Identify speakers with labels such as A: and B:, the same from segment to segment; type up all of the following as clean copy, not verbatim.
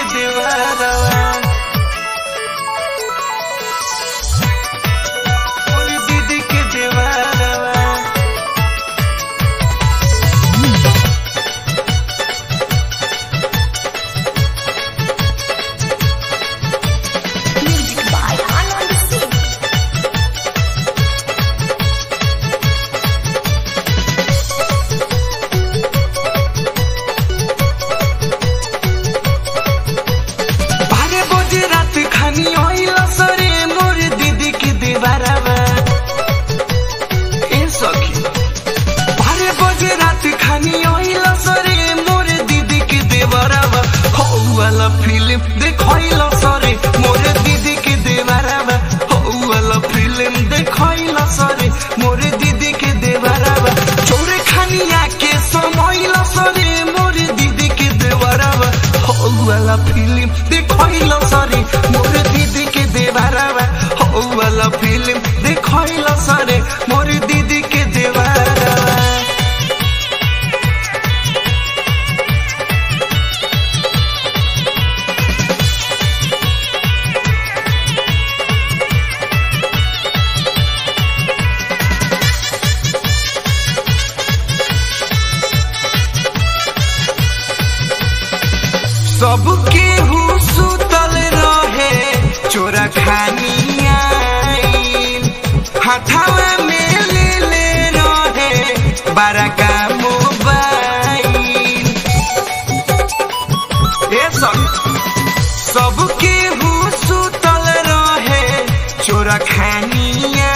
A: के देवरवा मोर दीदी के देवरवा
B: Music by Anand Singh.
A: बारे बजे रात खानी आइला सरे मोर दीदी के देवरवा ए सखी बारे बजे रात खानी आइला सरे मोर दीदी के देवरवा हो वाला फिल्म देखैला सरे मोर दीदी के देवरवा हो वाला फिल्म देखैला सरे मोर दीदी के देवरवा चोरे खानिया के समैला सरे मोर दीदी के देवरवा हो वाला फिल्म देखैला सरे मोर दीदी के देवरवा हो वाला फिल्म देखैला सरे मोर दीदी के देवरवा सबके सुतल रहे चोरा खानिया हाथवा में ले रहे बड़ा का मोबाइल ए सबके सुतल रहे चोरा खानिया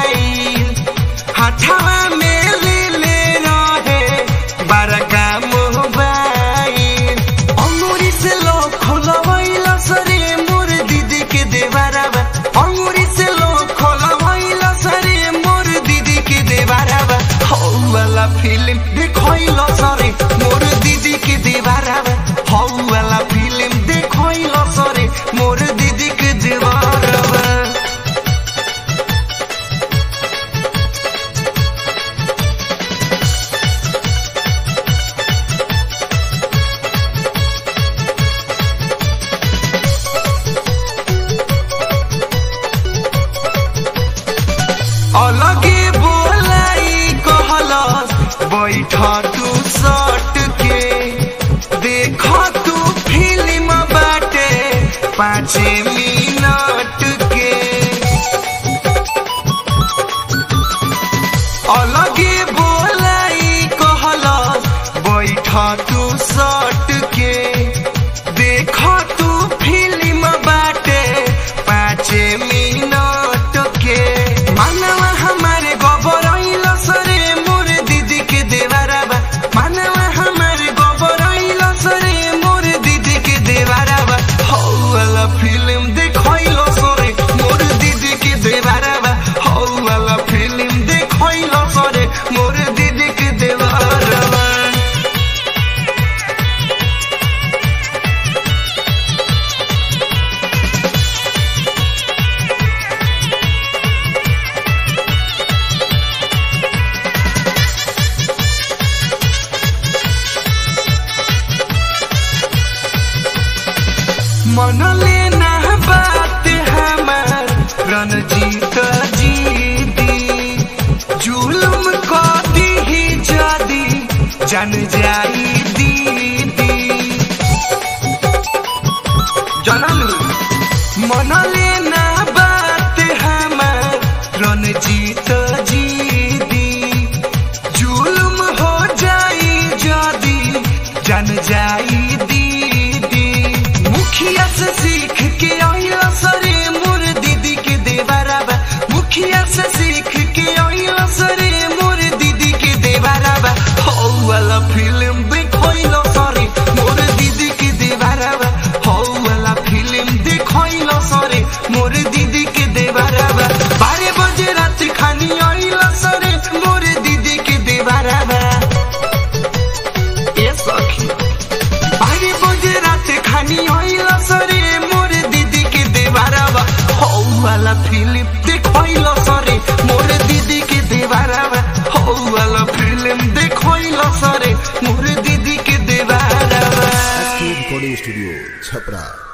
A: हाथवा में ले रहे बड़ा का मोबाइल अंगूरी से लोग खोलवाइला सरे मोर दीदी के देवरवा अंगूरी से लोग खोलवाइला सरे मोर दीदी के देवरवा हो वाला फिल्म देखैला सरे मोर दीदी के देवरवा हो वाला फिल्म देखैला सरे मोर दीदी के देवरवा अलगे बोलाई कहलस बैठ तू सट के देख तू फिल्म बाटे 5 मिनट के अलगे बोलाई कहलस बैठ तू सट के देख तू फिल्म बाटे 5 मिनट के मानवा हमारे गोबरैला सरे मोर दीदी के देवरवा मानवा हमारे गोबरैला सरे मोर दीदी के देवरवा हो वाला फिल्म देखैला सरे मोर दीदी के देवरवा हो वाला फिल्म देखैला सरे मोर दीदी के देवरवा मन लेना बात हमार रणजीत जीदी जुलुम को दी जदी जन जाई दीदी जनलू मन लेना बात हमार रणजीत जीदी जुलुम हो जाई जदी जन जाई दीदी मुखिया से सीख के आइला सरे मोर दीदी के देवरवा मुखिया से सीख के आइला सरे मोर दीदी के देवरवा हो वाला फिल्म देखैला सरे मोर दीदी के देवरवा हो वाला फिल्म देखैला सरे मोर दीदी के देवरवा 12 बजे रात खानी आइला सरे मोर दीदी के देवरवा ए सखी 12 बजे रात खानी आइला सरे मोर दीदी के देवरवा हो वाला फिल्म देखैला सरे मोर दीदी के देवरवा हो वाला फिल्म देखैला सरे मोर दीदी के देवरवा।
C: Recording studio Chhapra.